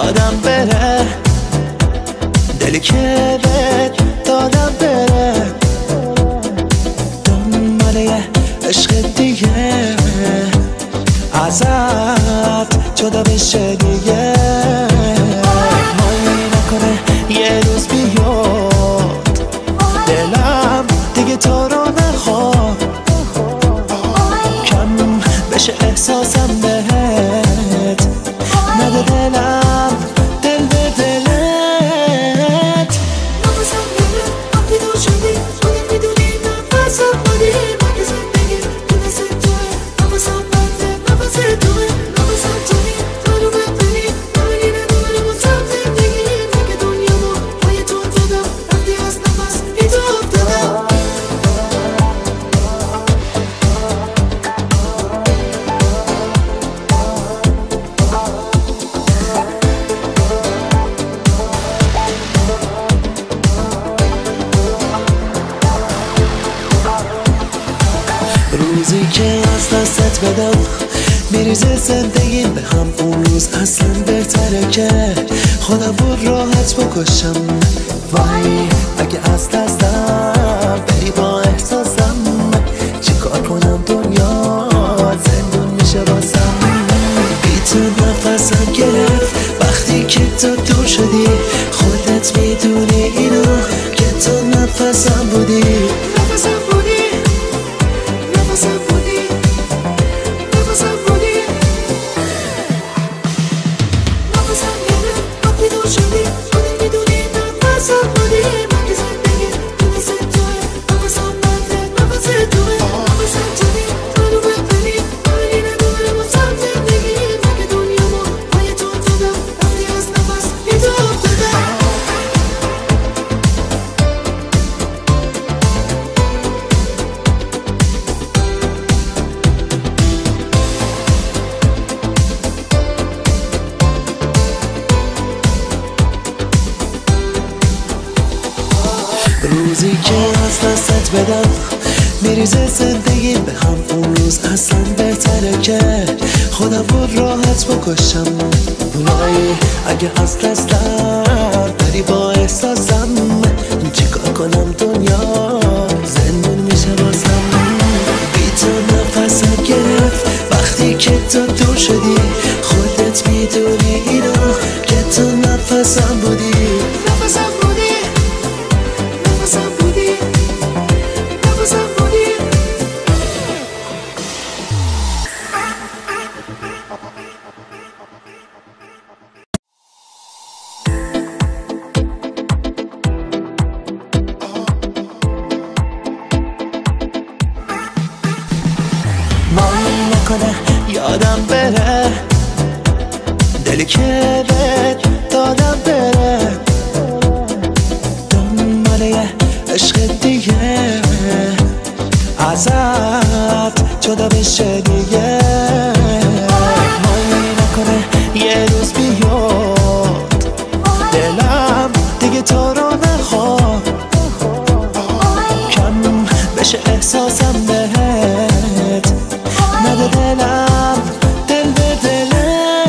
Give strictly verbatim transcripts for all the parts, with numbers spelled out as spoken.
یادم بره، دلی که بهت دادم بره دنبال یه عشق دیگه، ازت جدا بشه دیگه. مایی نکنه یه روز بیاد دلم دیگه تو رو نخواد، کم بشه احساسم بهت، نده دلم دل به دلت. نفسم میره وقتی دور شدی، خودت میدونی نفسم بودی، مگه زندگی دونست توه، نفسم بنده نفس توه، نفسم توی تو رو ببینی ببینی نداره واسم زندگی، مگه دنیا رو پای تو افتادم، رفتی از نفس بی تو افتادم. روزی که از دستت بدم میریزه زندگیم به هم، اون روز اصلا بهتره که خودم بود راحت بکشم. وای اگه از دستم بری با احساسم، چی کار کنم دنیا زندون میشه بازم. بی تو نفسم گرفت وقتی که تو دور شدی، خودت میدونی اینو که تو نفسم بودی، نفسم بودی، نفسم بودی، نفسم بودی. نفسم میره وقتی دور شدی، خودت میدونی نفسم بودی، مگه زندگی دونست توه، نفسم بنده نفس توه، نفسم توی تو رو ببینی ببینی نداره واسم زندگی، مگه دنیا رو پای تو افتادم، رفتی از نفس بی تو افتادم. روزی که از دستت بدم میریزه زندگیم به هم، اون روز اصلا بهتره که خودم بود راحت بکشم. وای اگه از دستم بری با احساسم، چیکار کنم دنیا زندون میشه بازم. بی تو نفسم گرفت وقتی که تو دور شدی، خودت میدونی اینو که تو نفسم بودی، نفسم بودی، نفسم بودی، نفسم بودی. مایی نکنه یادم بره، دلی که بهت دادم بره دنبال یه عشق دیگه، ازت جدا بشه دیگه. مایی نکنه یه روز بیاد دلم دیگه تو رو نخواد، کم بشه احساسم بهت، نده دلم دل به دلت.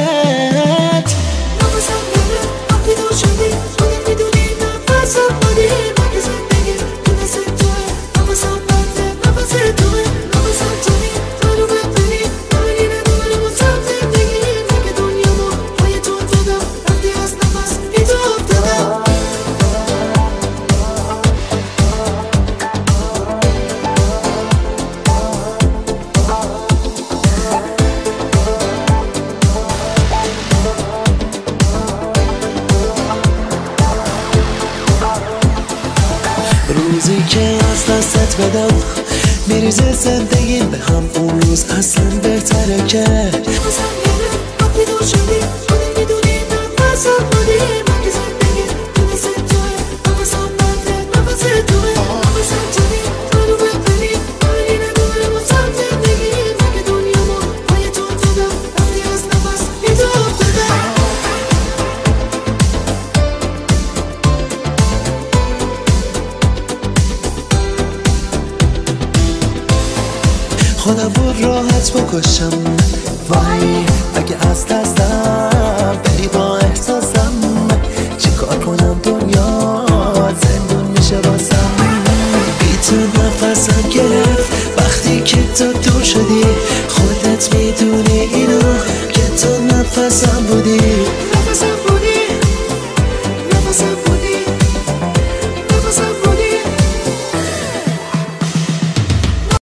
نفسم میره وقتی دور شدی، خودت میدونی نفسم بودی، مگه زندگی دونست توه، نفسم بنده نفس توه، نفسم توی تو رو ببینی ببینی نداره واسم زندگی، مگه دنیا رو پای تو افتادم، رفتی از نفس بی تو افتادم. روزی که از دستت بدم میریزه زندگیم به هم، اون روز اصلا بهتره که نفسم میره وقتی دور شدی، خودت میدونی نفسم بودی، مگه زندگی دونست توه، نفسم بنده نفس توه، نفسم توی تو رو ببینی ببینی نداره واسم زندگی، مگه دنیا رو پای تو افتادم، رفتی از نفس بی تو افتادم. خودم بود راحت بکشم. وای اگه از دستم بری با احساسم، تو دور شدی، خودت میدونی اینو که تو نفسم بودی.